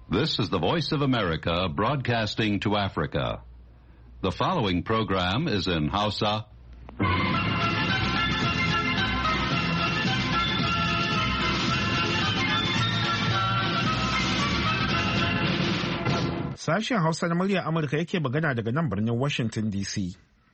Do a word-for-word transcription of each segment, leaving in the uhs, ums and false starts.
This is the Voice of America broadcasting to Africa. The following program is in Hausa. Sashen Hausa na murya Amurka yake magana daga nan birnin Washington D C.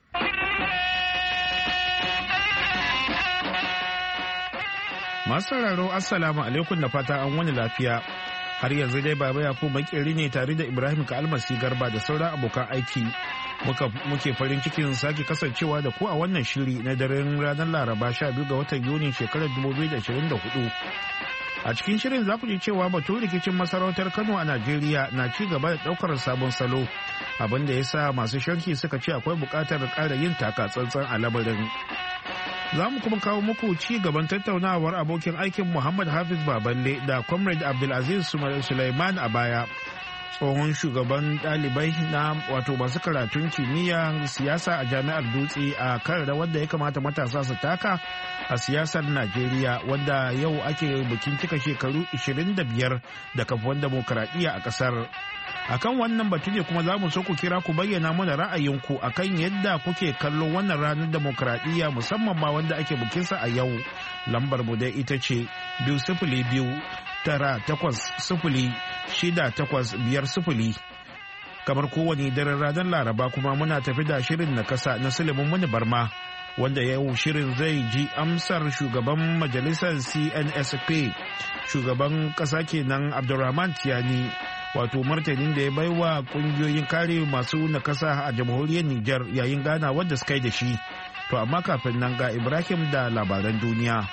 Masu sauraro Assalamu alaikum da fata an wani lafiya. Har yanzu dai Baba Yakubu Makeri ne tare da Ibrahim Kalmasi Garba da sauran abokan aiki. Muke farin cikin sake kasancewa da ku a wannan shiri na daren ranar Laraba sha biyu ga watan Yuni shekarar dubu biyu da ashirin da hudu. A cikin shirin za ku ji cewa batun rikicin masarautar Kano a Najeriya na ci gaba da daukar sabon salo, abin da ya sa masu sharhi suka ce akwai bukatar ƙara yin taka tsantsan a lamarin. Za mu kuma kawo muku ci gaban tattaunawar abokin aikin Muhammad Hafiz Baballe da Comrade Abdulaziz Sulaiman a baya. Tsohon shugaban ɗalibai na wato masu karatun kimiyyar siyasa a jami'ar Dutse a kan rawar da ya kamata matasa su taka a siyasar Najeriya, wanda yau ake bikin cika shekaru ashirin da biyar da kafuwar demokaradiyya a ƙasar. Akan wannan batu ne kuma za mu so ku kira ku bayyana mana ra'ayinku akan yadda kuke kallon wannan ranar demokaradiyya, musamman ma wanda ake bikinsa a yau. Lambar mu dai ita ce biyu sifili biyu tara takwas sifili shida takwas biyar sifili. Kamar kowane daren ranar Laraba kuma muna tafi da shirin na kasa na Suleiman Muni Barma, wanda yau shirin zai ji amsar shugaban majalisar C N S P, shugaban kasa kenan Abdulrahman Tiyani, wato martanin da ya baiwa kungiyoyin kare masu nakasa a jamhuriyar Nijar yayin gana wadda suka yi da shi. To amma kafin nan ga Ibrahim da labaran duniya.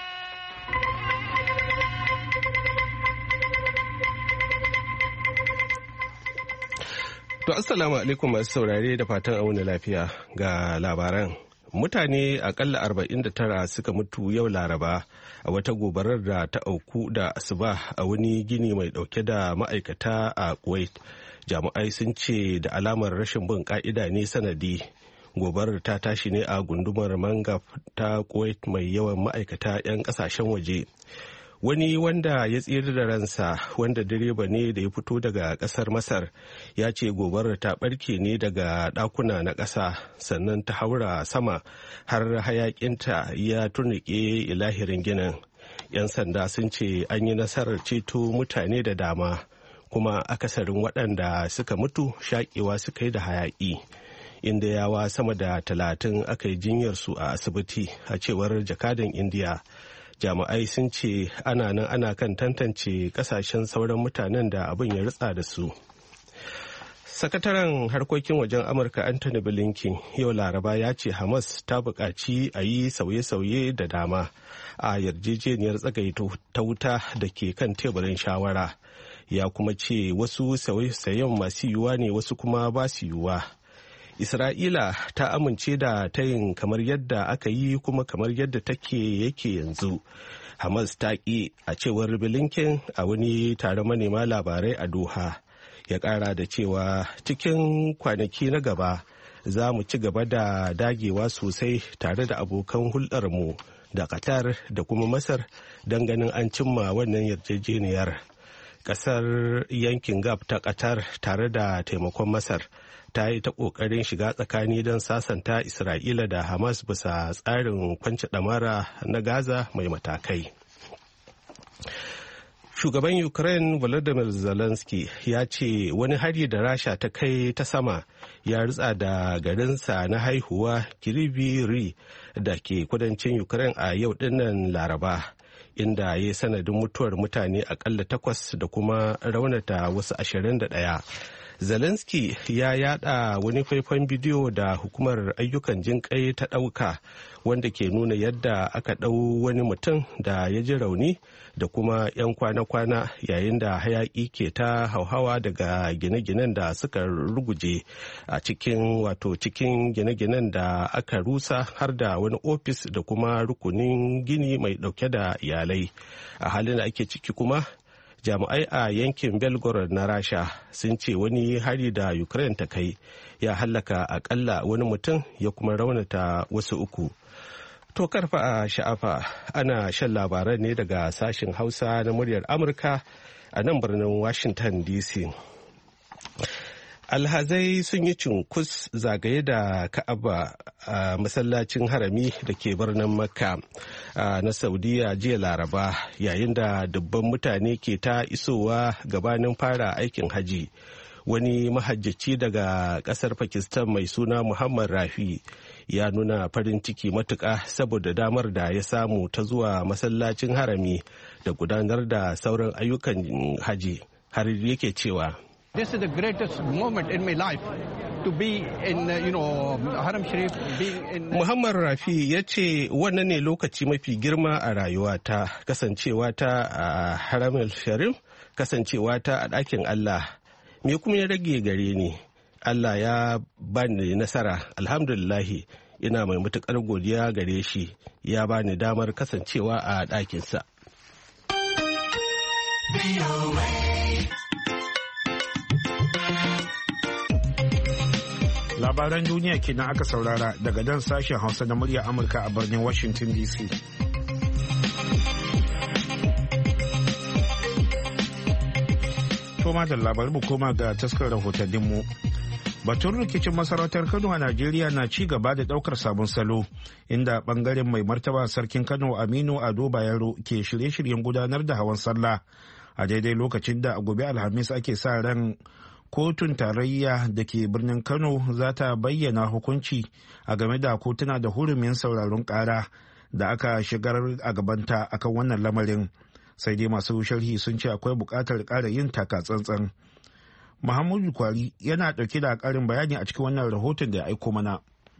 To assalamu alaikum masu saurare da fatan auna lafiya ga labaran. Mutane akalla arba'in da tara suka mutu yau Laraba a wata gobarar da ta auku da asuba a wani gini mai dauke da ma'aikata a Kuwait. Jami'ai sun ce da alamar rashin bin ka'ida ne sanadi. Gobarar ta tashi ne a gundumar Mangaf ta Kuwait mai yawan ma'aikata 'yan kasashen waje. Wani wanda ya tsira da ransa, wanda direba ne da ya fito daga kasar Masar, ya ce gobarar ta barke ne daga ɗakuna na ƙasa, sannan ta haura sama har hayakinta ya turnike ilahirin ginin. 'Yan sanda sun ce an yi nasarar ceto mutane da dama, kuma akasarin waɗanda suka mutu shaƙewa suka yi da hayaƙi. Inda yawa sama da talatin aka yi jinyarsu a asibiti, a cewar jakadan Indiya. Jami'ai sun ce ana nan ana kan tantance kasashen sauran mutanen da abin ya ritsa da su. Sakataren harkokin wajen Amurka Anthony Blinken yau Laraba ya ce Hamas ta buƙaci a yi sauye-sauye da dama a yarjejeniyar tsagaita ta wuta da ke kan teburin shawara. Ya kuma ce wasu sauye-sauyen masu yiwuwa ne, wasu kuma ba su yiwuwa. Isra'ila ta amince da tayin kamar yadda aka yi kuma kamar yadda take yake yanzu. Hamas ta ƙi, a cewar Blinken a wani taron manema labarai a Doha. Ya ƙara da cewa cikin kwanaki na gaba za mu ci gaba da dagewa sosai tare da abokan hulɗarmu da Qatar da kuma Masar don ganin an cimma wannan yarjejeniyar. Ƙasar yankin Gulf ta Qatar tare da taimakon Masar ta yi ta ƙoƙarin shiga tsakani don sasanta Isra'ila da Hamas bisa tsarin kwance ɗamara na Gaza mai matakai. Shugaban Ukraine Volodymyr Zelensky ya ce wani hari da Rasha ta kai ta sama ya ritsa da garinsa na haihuwa Kryvyi da ke kudancin Ukraine a yau dinnan Laraba, inda ya yi sanadin mutuwar mutane akalla takwas da kuma raunata wasu ashirin da ɗaya. Zelensky ya yada wani faifan bidiyo da hukumar ayyukan jinƙai ta ɗauka, wanda ke nuna yadda aka ɗau wani mutum da ya ji rauni da kuma 'yan kwana-kwana yayin da hayaƙi ke ta hauhawa daga gine-ginen da suka ruguje a cikin wato cikin gine-ginen da aka rusa, har da wani ofis da kuma rukunin gini mai ɗauke da iyalai. A halin da ake ciki kuma, jami'ai a yankin Belgorod na Rasha sun ce wani hari da Ukraine ta kai ya hallaka akalla wani mutum ya kuma raunata wasu uku. To karfa a sha'afa ana shan labaran ne daga sashen Hausa na muryar Amurka a nan birnin Washington D C. Alhazai sun yi cunkus zagaye da Ka'aba a masallacin harami da ke birnin Makka na Saudiya jiya Laraba, yayin da dubban mutane ke ta isowa gabanin fara aikin haji. Wani mahajjaci daga kasar Pakistan mai suna Muhammad Rafi ya nuna farin ciki matuƙa saboda damar da ya samu ta zuwa masallacin harami da gudanar da sauran ayyukan haji, har yake cewa This is the greatest moment in my life to be in, you know, Haram Sharif, being in... Muhammad Rafi ya ce wannan ne lokaci mafi girma a rayuwata, kasancewa ta a Haram Sharif, kasancewa ta a ɗakin Allah. Me kuma ya rage gare ni? Allah ya bani nasara, alhamdulillahi, ina mai matuƙar godiya gare shi, ya bani damar kasancewa a ɗakinsa. Labaran duniya kenan aka saurara daga dan sashen Hausa na murya Amurka a birnin Washington D C. Toma da labarai mu koma ga taskar rahotanninmu. Batun rikicin masarautar Kano a Najeriya na ci gaba da daukar sabon salo, inda bangaren mai martaba sarkin Kano Aminu Ado Bayero ke shirye-shiryen gudanar da hawan sallah a daidai lokacin da a gobe Alhamis ake sa ran kotun tarayya da ke birnin Kano za ta bayyana hukunci a game da kotuna da hurumin sauraron kara da aka shigar a gabanta akan wannan lamarin. Sai dai masu sharhi sun ce akwai buƙatar ƙara yin taka tsantsan. Muhammadu Kwari yana ɗauke da ƙarin bayani a cikin wannan rahoton da ya aiko mana.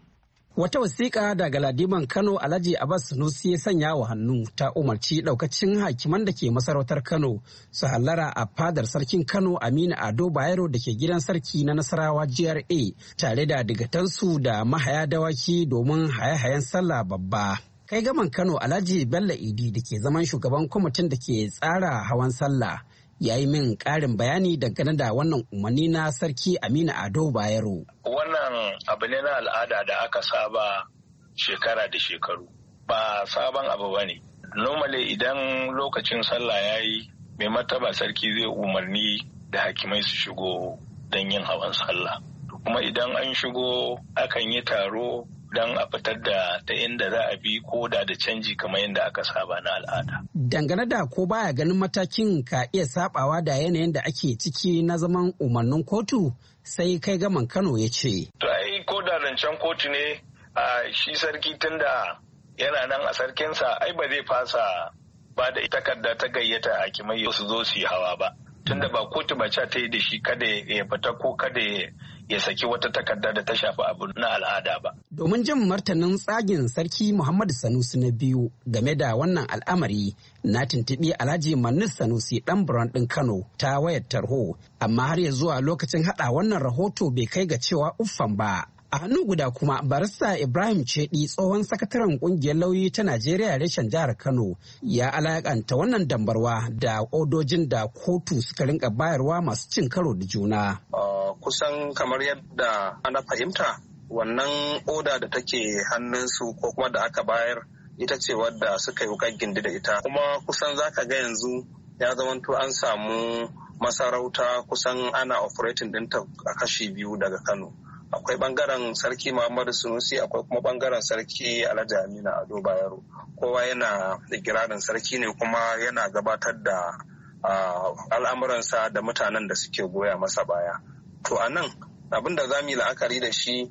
Wata wasiƙa da Galadiman Kano Alhaji Abbas Sanusi ya sanya wa hannu ta umarci ɗaukacin hakiman da ke masarautar Kano su hallara a fadar sarkin Kano Aminu Ado Bayero da ke gidan sarki na Nasarawa G R A tare da digatansu da mahaya dawaki domin haye-hayen sallah babba. Kai gaman Kano Alhaji Bello Idi da ke zaman shugaban kwamitin da ke tsara hawan sallah ya yi min ƙarin bayani dangane da wannan umarni na sarki Aminu Ado Bayero. Wannan abu ne na al'ada da aka saba shekara da shekaru, ba sabon abu ba ne. Normally idan lokacin sallah ya yi, mai martaba sarki zai umarni da hakimai su shigo don yin hawan sallah. Kuma idan an shigo akan yi taro don a fitar da ta inda za a bi ko da da canji kamar yadda aka saba na al'ada. Dangane da ko baya ganin matakin ka iya sabawa da yanayin da ake ciki na zaman umarnin kotu, sai kai gaman Kano ya ce. To ai ko da zancen kotu ne a shi sarki tunda yana nan a sarkinsa ai ba zai fasa ba da takarda ta gayyata hakimai su zo su yi hawa ba. Tunda ba kotu ba ta yi da shi kada ya fita ko kada ya saki wata takarda da ta shafi abu na al'ada ba. Domin jin martanin tsagin sarki Muhammadu Sanusi na biyu game da wannan al'amari, na tuntuɓi Alhaji Manus Sanusi ɗan Buran ɗin Kano ta wayar tarho, amma har ya zuwa lokacin haɗa wannan rahoto bai kai ga cewa uffan ba. A hannu guda kuma barista Ibrahim Cedi tsohon sakataren kungiyar lauyi ta Najeriya reshen jihar Kano ya alakanta wannan dambarwa da odojin da kotu suka rinka bayarwa masu cin karo da juna. Uh, kusan kamar yadda ana fahimta wannan oda da take hannunsu ko kuma da aka bayar ita ce wadda suka yi wukan gindi da ita. Kuma kusan zaka ga yanzu ya zamanto an samu masarauta kusan ana operating ɗinta a kashi biyu daga Kano. Akwai bangaren sarki Muhammadu Sunusi, akwai kuma bangaren sarki Alhaji Aminu Ado Bayero. Kowa yana da girarin sarki ne kuma yana gabatar da al'amuransa da mutanen da suke goya masa baya. To a nan abin da za mu yi la'akari da shi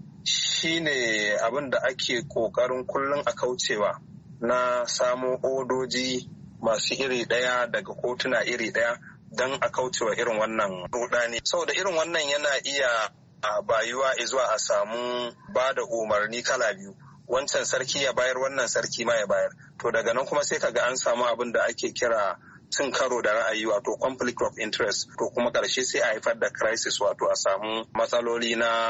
shine abin da ake kokarin kullum a kaucewa na samo odoji masu iri ɗaya daga kotuna iri ɗaya don a kaucewa irin wannan rudani. Saboda irin wannan yana iya a bayuwa zuwa a samu ba da umarni kala biyu, wancan sarki ya bayar wannan sarki ma ya bayar. To daga nan kuma sai kaga an samu abin da ake kira cin karo da ra'ayi, wato conflict of interest. To kuma ƙarshe sai a haifar da crisis, wato a samu matsaloli na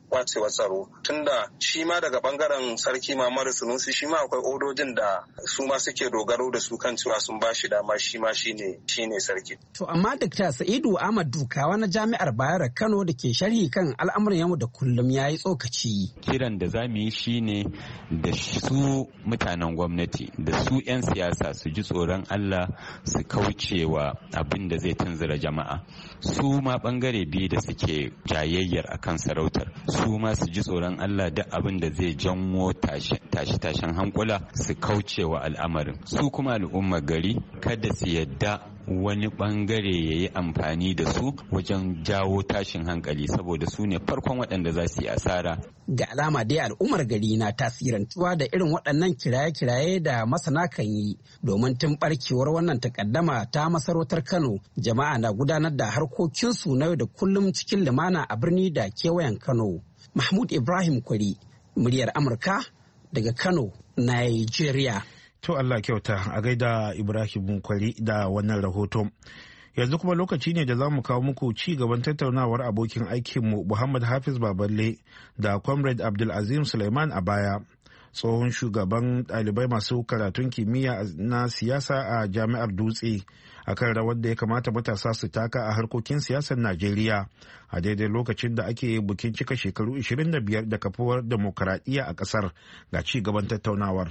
wacewar tsaro tunda shi ma daga bangaren sarki Muhammadu Sanusi shi ma akwai odojin da su ma suke dogaro da su kan cewa sun ba shi dama shi ma shine shine sarki. To amma Dakta Sa'idu Ahmad Dukawa na Jami'ar Bayero Kano da ke sharhi kan al'amuran yau da kullum ya yi tsokaci. Kiran da za mu yi shine da su mutanen gwamnati da su 'yan siyasa su ji tsoron Allah su kaucewa abin da zai tunzura jama'a. Su ma bangare biyu da suke jayayyar akan sarautar su ma su ji tsoron Allah da abin da zai janwo tashi-tashen hankula su kaucewa al'amarin. Su kuma al'ummar gari kada su yadda wani bangare ya yi amfani da su wajen jawo tashin hankali saboda su ne farkon waɗanda za su yi asara. Ga alama dai al'ummar gari na tasirantuwa da irin waɗannan kiraye-kiraye da masana kan yi domin tun barkewar wannan takaddama ta masarautar Kano jama'a na gudanar da harkokinsu na yau da kullum cikin lumana a birni da kewayen Kano. Mahmud Ibrahim Kwari, muryar Amurka daga Kano, Nigeria. To Allah kyauta a gaida Ibrahim Kwari da wannan rahoto. Yanzu kuma lokaci ne da za mu kawo muku ci gaban tattaunawar abokin aikinmu Muhammad Hafiz Baballe da Comrade Abdulazim Suleiman a baya. Tsohon shugaban ɗalibai masu karatun kimiyya na siyasa a Jami'ar Dutse akan rawar da ya kamata matasa su taka a harkokin siyasar Najeriya a daidai lokacin da ake bukin cika shekaru ashirin da biyar da kafuwar demokaradiyya a ƙasar. Ga ci gaban tattaunawar.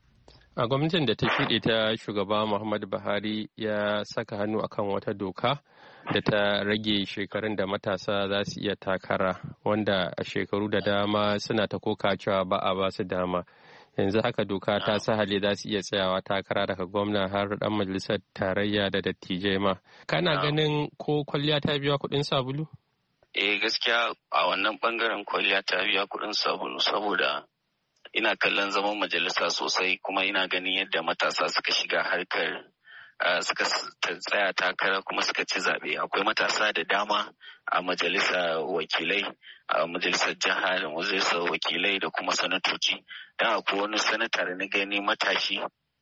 A gwamnatin da ta shuɗe ta shugaba Muhammadu Buhari ya saka hannu akan wata doka da ta rage shekarun da matasa za su iya takara wanda a shekaru da dama suna ta koka cewa ba a ba su dama. Yanzu haka doka ta sahale za su iya tsayawa takara daga gwamna har dan majalisar tarayya da dattijai ma. Kana ganin ko kwalliya ta biya kuɗin sabulu? Eh gaskiya a wannan bangaren kwalliya ta biya kuɗin sabulu saboda ina kallon zaman majalisa sosai kuma ina ganin yadda matasa suka shiga harkar suka tsaya takara kuma suka ci zaɓe. Akwai matasa da dama a majalisa wakilai, a majalisar jiha da majalisar wakilai da kuma sanatoci. Don akwai wani sanata da na gani matashi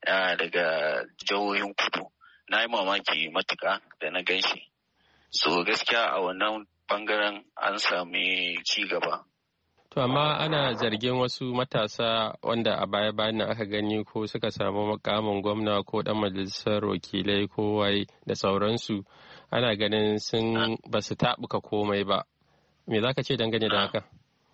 daga jihohin kudu. Na yi mamaki matuƙa da na gan shi. So gaskiya a wannan bangaren an sami ci gaba. To amma ana zargin wasu matasa wanda a baya-bayan nan aka gani ko suka samu makamin gwamna ko dan majalisar wakilai ko waye da sauransu ana ganin sun ba su taɓuka komai ba. Me za ka ce dangane da haka?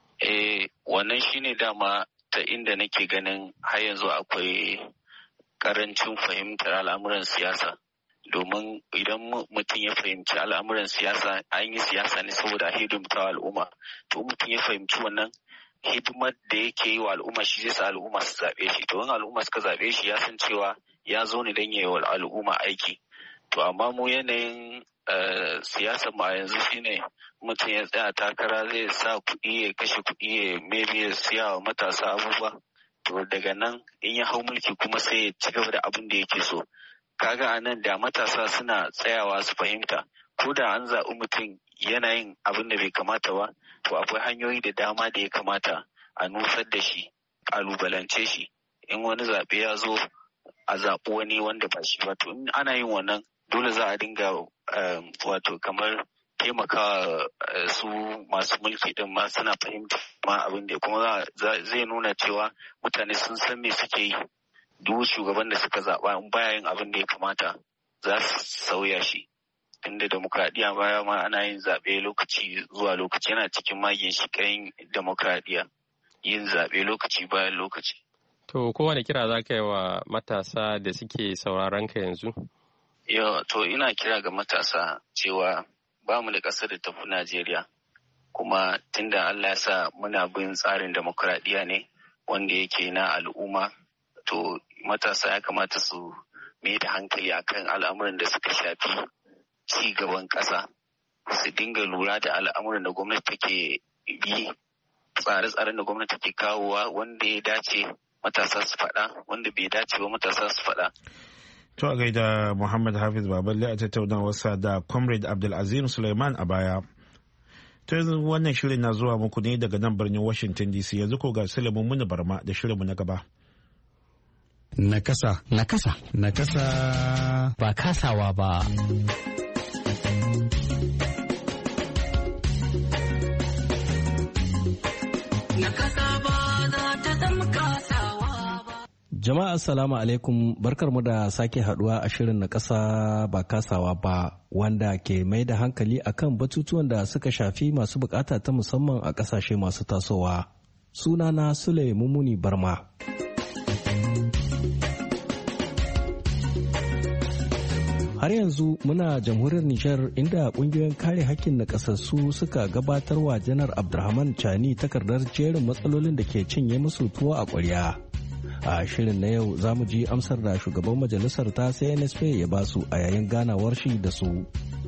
Eh wannan shine dama ta inda nake ganin har yanzu akwai karancin fahimtar al'amuran siyasa. Domin idan mutum ya fahimci al'amuran siyasa an yi siyasa ne saboda hidimta al'umma to mutum ya fahimci wannan hidimar da yake yi wa al'umma shi zai sa al'umma su zaɓe shi to in al'umma suka zaɓe shi ya san cewa ya zo ne don ya yi wa al'umma aiki to amma mu yanayin siyasar ma yanzu shine mutum ya tsaya takara zai sa kuɗi ya kashe kuɗi ya maybe ya siya wa matasa abubuwa to daga nan in ya hau mulki kuma sai ya ci gaba da abin da yake so. Kaga a nan da matasa suna tsayawa su fahimta ko da an zaɓi mutum yana yin abin da bai kamata ba to akwai hanyoyi da dama da ya kamata a nusar da shi ƙalubalance shi in wani zaɓe ya zo a zaɓi wani wanda ba shi ba to in ana yin wannan dole za a dinga wato kamar taimakawa su masu mulki din ma suna fahimta ma abin da kuma zai nuna cewa mutane sun san me suke yi. Duk shugaban da suka zaɓa in baya yin abin da ya kamata za su sauya shi. Inda demokradiyya baya ma ana yin zaɓe lokaci zuwa lokaci yana cikin magin shi kayan demokradiyya yin zaɓe lokaci bayan lokaci. To kowane kira za ka yi wa matasa da suke sauraron ka yanzu? Yo, to ina kira ga matasa cewa ba mu da ƙasar da tafi Najeriya kuma tunda Allah ya sa muna bin tsarin demokradiyya ne wanda yake na al'umma to matasa ya kamata su mai da hankali akan al'amuran da suka shafi ci gaban ƙasa su dinga lura da al'amuran da gwamnati take bi tsare-tsaren da gwamnati take kawowa wanda ya dace matasa su faɗa wanda bai dace ba matasa su faɗa. To a gaida Muhammad Hafiz Baballe a tattaunawarsa da Comrade Abdulazim Suleiman a baya. To yanzu wannan shirin na zuwa muku ne daga nan birnin Washington D C yanzu ko ga Sulaiman Muni Barma da shirinmu na gaba. Nakasa. Nakasa. Nakasa. Ba kasawa ba. Jama'a assalamu alaikum, barkarmu da sake haduwa a shirin na ƙasa ba kasawa ba wanda ke mai da hankali akan batutuwan da suka shafi masu bukata ta musamman a ƙasashe masu tasowa. Sunana Sule Mumuni Barma. Har yanzu muna jamhuriyar Nijar inda kungiyoyin kare hakkin nakasassu suka gabatar wa Janar Abdurrahman Chani takardar jerin matsalolin da ke cinye musu tuwo a ƙwarya. A shirin na yau za mu ji amsar da shugaban majalisar ta C N S P ya basu a yayin ganawar shi da su.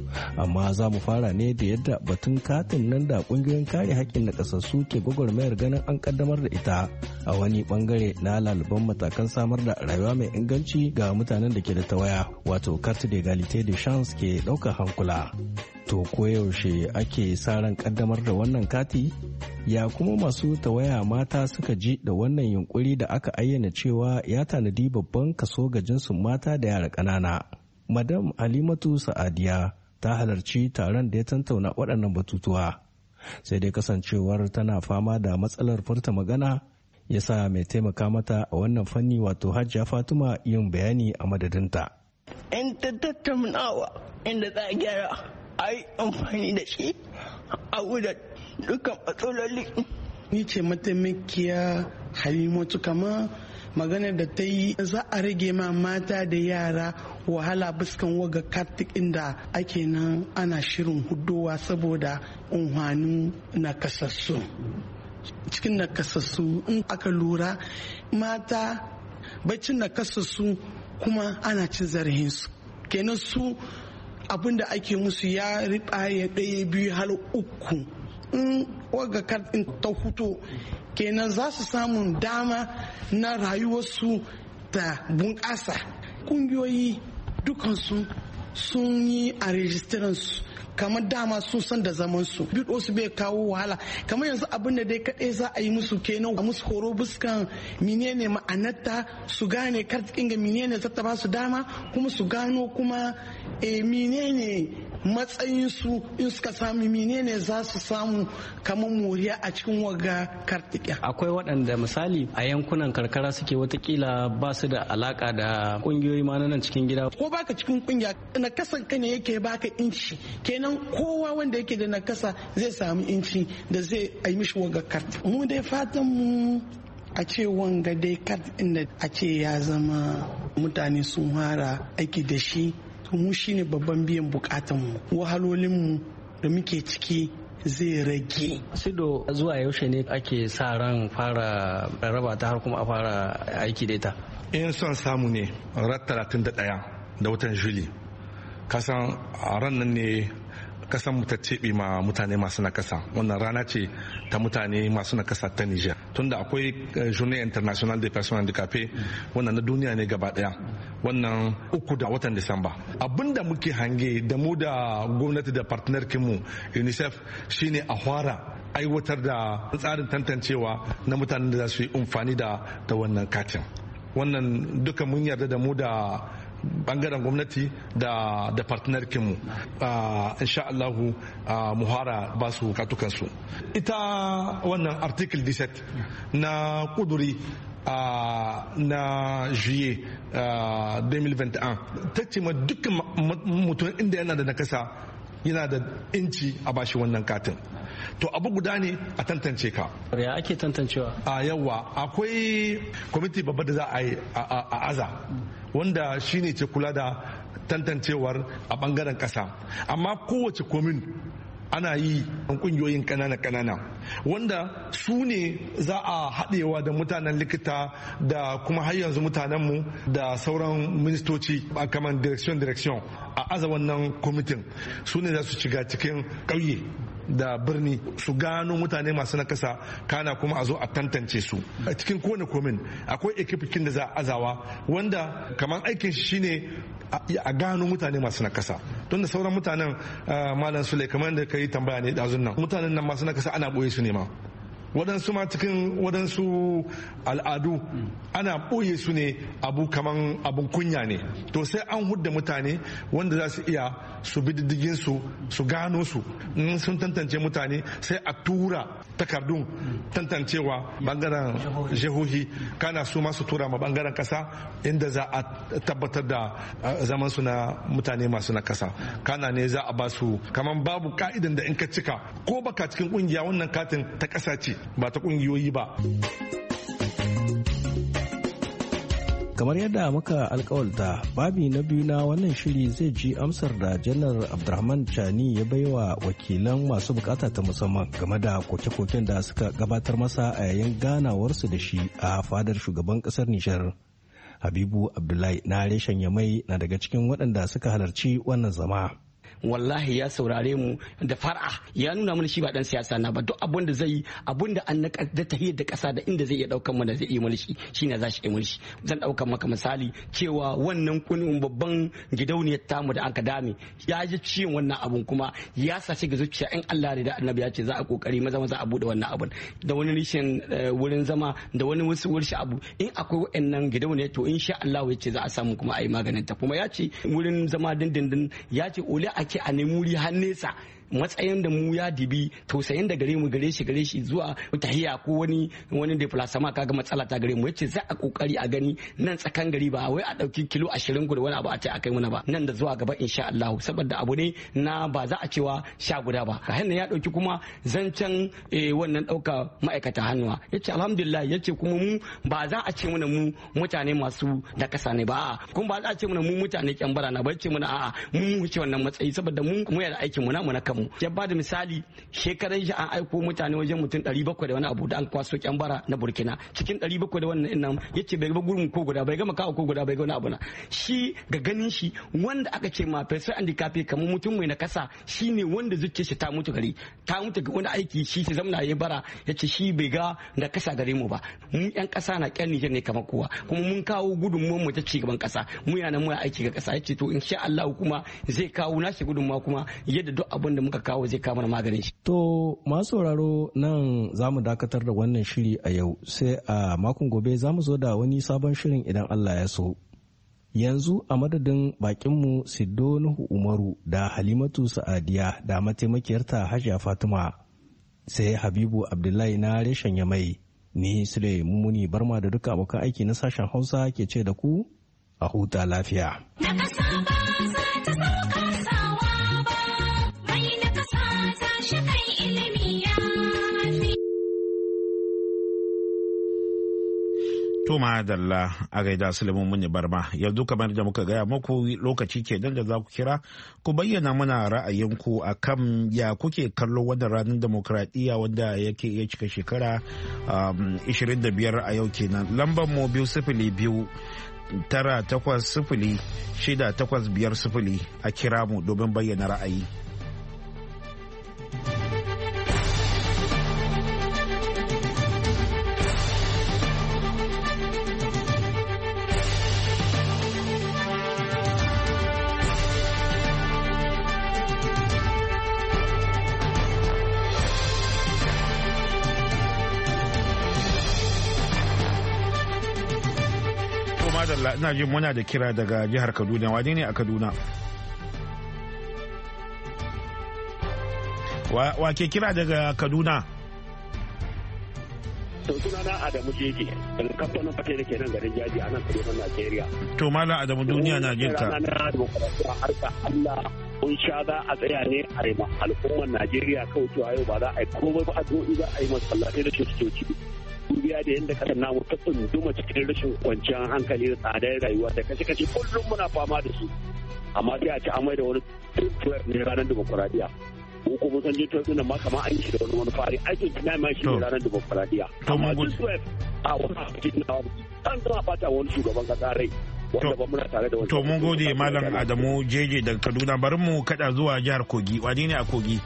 Amma za mu fara ne da yadda batun katin nan da kungiyoyin kare haƙƙin nakasassu ke gwagwarmayar ganin an kaddamar da ita a wani bangare na laliban matakan samar da rayuwa mai inganci ga mutanen da ke da tawaya, wato carte d'égalité de chance ke ɗaukar hankula. To koyaushe ake sa ran kaddamar da wannan kati? Ya kuma masu tawaya mata suka ji da wannan yunkuri da aka ayyana cewa ya tanadi babban kaso ga jinsin mata da yara ƙanana. Madam Halimatu Sa'adiya ta halarci taron da ya tantauna waɗannan batutuwa. Sai dai kasancewar tana fama da matsalar furta magana ya sa mai taimaka mata a wannan fanni wato Hajiya Fatima yin bayani a madadinta. In ta tattaunawa inda za a gyara a yi amfani da shi a wurin dukkan matsaloli. Ni ce mataimakiya Halimatu, kama magana da ta yi za a rage ma mata da yara wahala biskan waga kartik inda ake nan ana shirin hudowa saboda unhwanin nakasassu. Cikin nakasassu in aka lura mata bacin nakasassu kuma ana cin zarahinsu, kenan su abinda ake musu ya riba ya ɗaya biyu har uku. In waga kartin ta huto kenan za su samun dama na rayuwarsu ta bunƙasa. Ƙungiyoyi dukansu sun yi a rejistiransu kamar dama sun san da zaman su bido su bai kawo wahala, kamar yanzu abin da dai kaɗai za a yi musu kenan a musu horo buskan menene ma'anarta, su gane kartikin ga menene zata ba su dama, kuma su gano kuma e menene matsayin su in suka sami menene za su samu kamar moriya a cikin waga kartikin. Akwai waɗanda misali a yankunan karkara suke watakila ba su da alaka da kungiyoyi ma nan cikin gida. Ko baka cikin kungiya na kasan ka ne yake baka inci, kenan kowa wanda yake da nakasa zai samu inci da zai yi mishi waga karti. Mu dai fatan mu a ce wanga dai kartin da a ce ya zama mutane sun fara aiki da shi, mu shine babban biyan bukatanmu, wahalolinmu da muke ciki zai rage. Sido, zuwa yaushe ne ake sa ran fara raba ta har kuma a fara aiki da ita? In son samu ne ran talatin da ɗaya da watan Juli, kasan a ran nan ne kasan mu ta cebe ma mutane masu nakasa. Wannan rana ce ta mutane masu nakasa ta Niger, tunda akwai Journée Internationale des Personnes Handicapées, wannan na duniya ne gaba daya, wannan uku da watan Disamba. Abinda muke hange da mu da gwamnati da partner kinmu UNICEF shine a fara aiwatar da tsarin tantancewa na mutanen da za su yi amfani da da wannan katin. Wannan duka mun yarda da mu da bangaren gwamnati da da partner kinmu, insha Allahu muhara ba su katukansu. Ita wannan article dix-sept na kuduri na juillet deux mille vingt et un ta ce ma dukkan mutum inda yana da nakasa yana da inci a bashi wannan katin. To abu guda ne a tantance ka. Ya ake tantancewa? A yawa akwai kwamiti babba da za a yi a aza, wanda shine ce kula da tantancewar a bangaren kasa, amma kowace komin ana yi kungiyoyin kanana-kanana wanda su ne za a haɗewa da mutanen likita da kuma har yanzu mutanenmu da sauran ministoci a kamar direction direction a aza wannan kwamitin. Su ne za su shiga cikin ƙauye da birni su gano mutane masu nakasa, kana kuma a zo a tantance su. A cikin kowane komin akwai ekipikin da za a azawa wanda kamar aikin shi shine a gano mutane masu nakasa, don da sauran mutanen malam Sule kamar da ka yi tambaya ne ɗazun nan, mutanen nan masu nakasa ana ɓoye su ne ma, waɗansu ma cikin waɗansu al'adu ana ɓoye su ne abu kaman abun kunya ne. To sai an hudda mutane wanda za su iya su bi diddigin su su gano su, in sun tantance mutane sai a tura takardun tantancewa bangaren jihohi, kana su masu tura ma bangaren kasa inda za a tabbatar da zaman su na mutane masu na kasa, kana ne za a ba su kaman babu ka'idan da in ka cika ko baka cikin kungiya wannan katin ta kasa ce ba ta kungiyoyi ba. Kamar yadda muka alkawalta, babi na biyu na wannan shiri zai ji amsar da janar Abdurrahman Chani ya baiwa wakilan masu bukata ta musamman game da koke-koken da suka gabatar masa a yayin ganawarsu da shi a fadar shugaban kasar Nijar. Habibu Abdullahi na reshen Yamai na daga cikin waɗanda suka halarci wannan zama. Wallahi ya saurare mu da far'a, ya nuna mana shi ba dan siyasa na ba, duk abin da zai abin da an da tahiyar da kasa da inda zai iya daukan mana zai iya mulki shine za shi yi mulki. Zan daukan maka misali cewa wannan kunin babban gidauniyar tamu da aka dame ya ji ciwon wannan abun kuma ya sace ga zuciya in Allah da Annabi ya ce za a kokari maza maza a bude wannan abun da wani rishin wurin zama da wani wasu wurshi abu in akwai wayannan gidauniyar to insha Allah ya ce za a samu kuma a yi maganin ta. Kuma ya ce wurin zama dindindin ya ce ole ake a nemi wuri har nesa matsayin da mu ya dibi tausayin da gare mu gare shi gare shi zuwa tahiya ko wani wani deflasama kaga matsala ta gare mu yace za a kokari a gani nan tsakan gari ba wai a dauki kilo ashirin guda wani abu a ce a kai muna ba nan da zuwa gaba insha Allah, saboda abu ne na ba za a cewa sha guda ba. Ka hannan ya dauki kuma zancen wannan dauka ma'aikata hannuwa yace alhamdulillah yace kuma mu ba za a ce muna mu mutane masu da kasa ne ba a'a, kuma ba za a ce muna mu mutane kyambara na ba, yace muna a'a mu wuce wannan matsayi saboda mu mu da aikin mu na mu na kanmu. Ya ba da misali shekaran shi an aiko mutane wajen mutum ɗari bakwai da wani abu da an kwaso kyambara na Burkina, cikin ɗari bakwai da wannan nan yace bai ga gurin ko guda bai ga makawa ko guda bai ga wani abu na shi ga ganin shi wanda aka ce ma fesa handicapé kamar mutum mai na kasa shine wanda zuciya shi ta mutu gari ta mutu ga wani aiki shi shi zamna ya bara yace shi bai ga da kasa gare mu ba. Mu yan kasa na kyan Niger ne kamar kowa, kuma mun kawo gudunmuwar mu ta ci gaban kasa, mu yana mu aiki ga kasa. Yace to insha Allah kuma zai kawo nashi gudunmuwa kuma yadda duk abin da muka kawo zai kawo mana maganin shi. To masu sauraro nan za mu dakatar da wannan shiri a yau, sai a makon gobe za mu zo da wani sabon shirin idan Allah ya so. Yanzu a madadin bakinmu Siddo Nuhu Umaru da Halimatu Sa'adiya da mataimakiyarta Hajiya Fatima, sai Habibu Abdullahi na reshen Yamai, ni Sule Mumuni Barma da duka abokan aiki na sashen Hausa ke ce da ku a huta lafiya. To madalla a gaida Sulaiman Muni Barma, yanzu kamar da muka gaya muku lokaci ke nan da za ku kira ku bayyana mana ra'ayinku a kan ya kuke kallo wannan ranar demokradiyya wanda yake iya cika shekara ishirin da biyar a yau kenan. Lambar mu biyu sifili biyu tara takwas sifili shida takwas biyar sifili a kira mu domin bayyana ra'ayi. Ina jin muna da kira daga jihar Kaduna. Wane ne a Kaduna? Wa ke kira daga Kaduna? To sunana Adamu Jeje daga kamfanin fate da ke nan garin Jaji a nan Kaduna, Najeriya. To Malam Adamu, duniya na jin ka. Rana demokradiyya harka Allah kun sha za a tsaya ne a yi al'ummar Najeriya kawai cewa yau ba za a yi komai ba, addu'o'i za a yi masallatai da coci. Dubiya da yadda kasar namu ta tsunduma cikin rashin kwanciyar hankali da tsadar rayuwa da kashe-kashe kullum muna fama da su, amma sai a ci amai da wani tuwar ne ranar demokuraɗiyya. Ko kuma san je tuwar ɗin ma kama an yi shi da wani wani fari aikin tuna ma shi ne ranar demokuraɗiyya. Amma duk tuwar a wani hafi na wani an zama fata wani shugaban kasa rai wanda ba muna tare da wani. To mun gode Malam Adamu Jeje daga Kaduna. Bari mu kaɗa zuwa jihar Kogi. Wani ne a Kogi?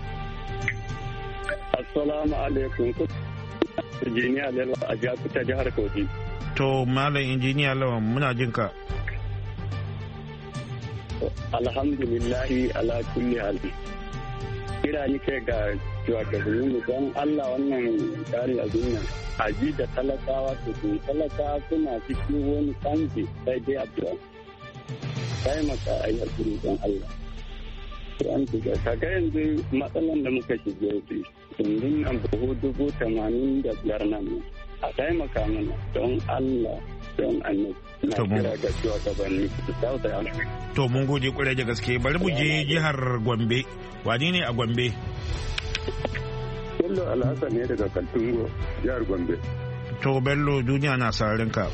Assalamu alaikum. Injiniya Lawan a Jakuta jihar Kogi. To Malam Injiniya Lawan muna jin ka. Alhamdulillahi ala kulli hali. Kira ni kai ga shugabanni don Allah wannan tsari a duniya a ji da talakawa su su talakawa suna cikin wani kanji sai dai addu'a sai maka a yi hakuri don Allah an tuka kaga yanzu matsalan da muka shige su yanzu nan buhu dubu tamanin da biyar nan a taimaka mana don Allah don annabi na kira ga shugabanni su tausaya. To mun gode kwarai da gaske, bari mu je jihar Gombe. Wani ne a Gombe? Bello Alhassan ne daga Kaltungo, jihar Gombe. To Bello, duniya na sararin ka.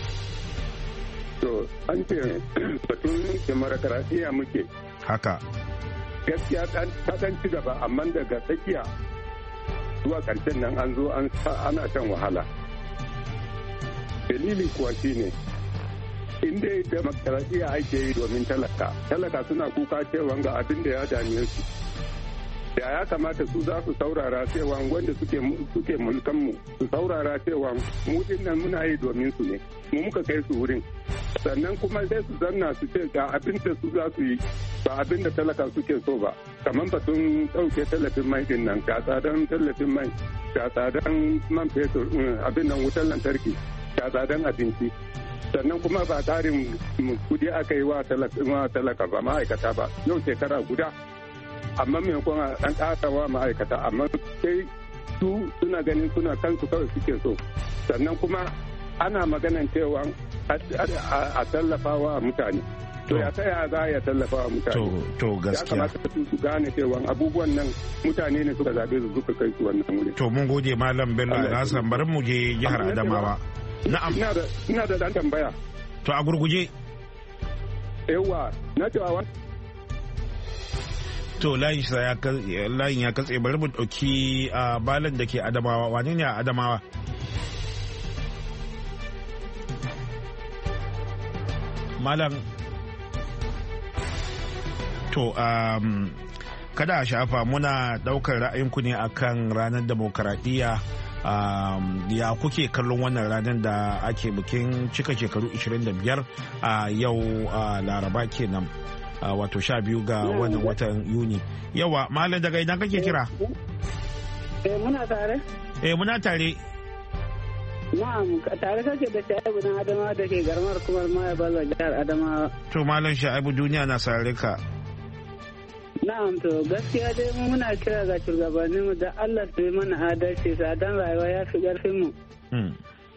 To an ce batun demokarasiya muke. Haka. Gaskiya ta kan ci gaba, amma daga tsakiya zuwa karshen nan an zo ana shan wahala. Dalili kuwa shi ne, in dai demokarasiya ake yi domin talaka, talaka suna kuka cewa ga abin da ya dame su. Da ya kamata su za su saurara cewa wanda suke mulkanmu su saurara cewa mu nan muna yi domin su ne, mu muka kai su wurin. Sannan kuma sai su zanna su ce ga abin da su za su yi ba abin da talaka suke so ba. Kamar batun ɗauke tallafin mai din nan, ga tsadan tallafin mai, ga tsadan man fetur, abin nan wutar lantarki, ga tsadan abinci. Sannan kuma ba tsarin kudi aka yi wa talaka ba ma'aikata ba yau shekara guda. Amma maimakon an ƙasawa ma'aikata amma sai su suna ganin suna kansu kawai suke so. Sannan kuma ana maganan cewa a tallafa wa mutane. To ya ta ya za ya tallafa wa mutane. To gaskiya. Ya kamata su gane cewa abubuwan nan mutane ne suka zaɓe su suka kai su wannan wuri. To mun gode Malam Bello Alhassan, bari mu je jihar Adamawa. Na'am. Ina da dan tambaya. To a gurguje. Yawa, na cewa To layin ya katse, bari mu ɗauki a balan da ke Adamawa. Wane ne a Adamawa? Malam. To um, kada a shafa, muna ɗaukar ra'ayinku ne akan ranar demokaradiyya. Um, ya kuke kallon wannan ranar da ake bikin cika shekaru ishirin da biyar a uh, yau uh, Laraba kenan. Uh, wato sha biyu ga wannan watan Yuni. Yawa, Malam daga idan kake kira? Eh muna tare? Eh muna tare. Na'am, tare kake da Sha'ibu na Adamawa da ke garmar kumar Maya Balwa jihar Adamawa. To Malam Sha'ibu, duniya na sarare ka. Na'am, to gaskiya dai mu muna kira ga shugabanninmu da Allah su yi mana adalci, sadan rayuwa ya fi ƙarfin mu. Hmm.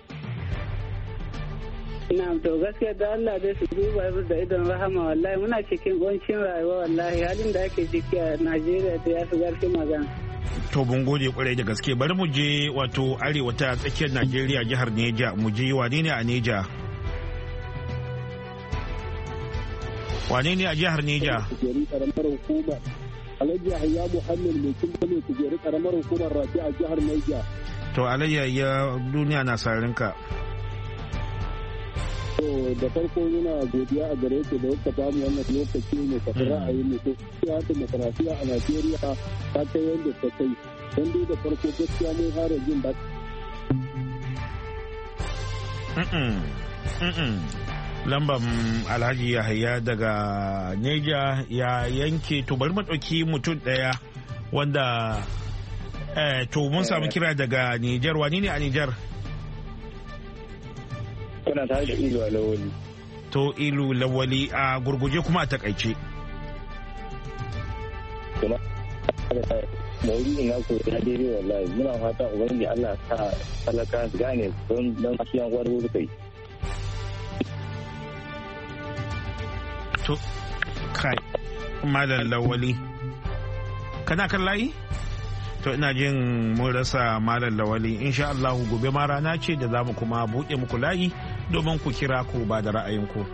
Na'am, to gaskiya da Allah dai su duba da idon rahama, wallahi muna cikin ƙuncin rayuwa, wallahi halin da ake ciki a Najeriya da ya fi ƙarfin magana. To mun gode kwarai da gaske, bari mu je wato arewa ta tsakiyar Najeriya, jihar Neja. Mu je wane ne a Neja? Wane ne a jihar Neja? Alhaji Yahya Muhammad mai kin bane kujeru karamar hukumar Rafi a jihar Neja. To Alhaji Yahya, duniya na sarinka. To da farko muna godiya a gare ku da kuka bamu wannan lokaci ne kafin ra'ayin mu. Ya demokrasiya a Najeriya ta kai yadda ta kai. Don dai da farko gaskiya mun fara jin ba. Lambar Alhaji Yahaya daga Neja ya yanke. To bari mu ɗauki mutum ɗaya wanda eh, to mun samu kira daga Nijar. Wani ne a Nijar? Kuna tare da Ilu Lawali. To Ilu Lawali a gurguje kuma a takaice. Maudu'in na ko na daidai wallahi, muna fata ubangiji Allah ta talaka su gane don don asiyan gwargo suka yi. To kai Malam Lawali, kana kan layi? To ina jin mun rasa Malam Lawali. Insha Allah gobe ma rana ce da zamu kuma buɗe muku layi domin ku kira ku ba da ra'ayinku.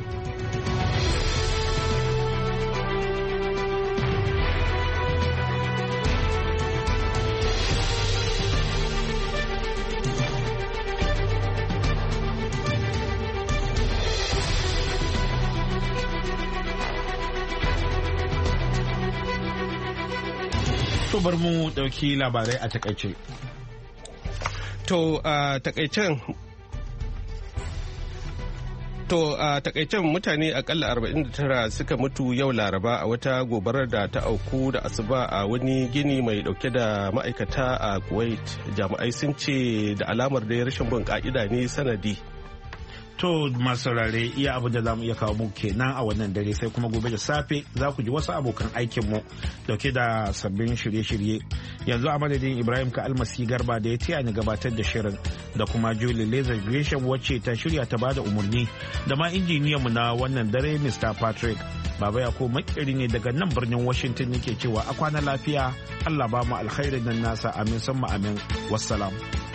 To bar mu dauki labarai a takaice. To a takaicen To a takaicen mutane akalla arba'in da tara suka mutu yau Laraba a wata gobarar da ta auku da asuba a wani gini mai dauke da ma'aikata a Kuwait. Jami'ai sun ce da alamar da rashin bin ka'ida ne sanadi. To masu saurare iya abu da zamu iya kawo muku kenan a wannan dare, sai kuma gobe da safe za ku ji wasu abokan aikinmu dauke da sabbin shirye-shirye. Yanzu a madadin Ibrahim ka almasi garba da ya taya ni gabatar da shirin da kuma Julie Lazar Gresham wacce ta shirya ta bada umarni da ma injiniyanmu na wannan dare Mister Patrick. Baba ya ko makiri ne daga nan birnin Washington yake cewa a kwana lafiya, Allah ba mu alkhairin nan nasa, amin summa amin, wassalam.